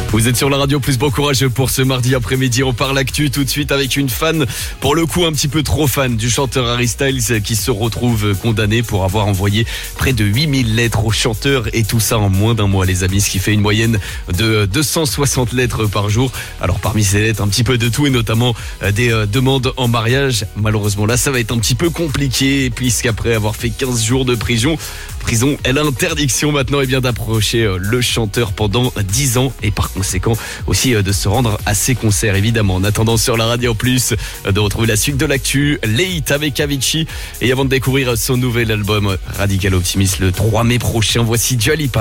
Vous êtes sur la radio, plus bon courage pour ce mardi après-midi. On parle actu tout de suite avec une fan, pour le coup un petit peu trop fan, du chanteur Harry Styles qui se retrouve condamné pour avoir envoyé près de 8000 lettres au chanteur, et tout ça en moins d'un mois les amis, ce qui fait une moyenne de 260 lettres par jour. Alors parmi ces lettres, un petit peu de tout et notamment des demandes en mariage. Malheureusement là ça va être un petit peu compliqué puisqu'après avoir fait 15 jours de prison, elle a interdiction maintenant d'approcher le chanteur pendant 10 ans et par conséquent aussi de se rendre à ses concerts évidemment. En attendant sur la radio plus de retrouver la suite de l'actu, Late avec Avicii, et avant de découvrir son nouvel album Radical Optimist le 3 mai prochain, voici Dua Lipa.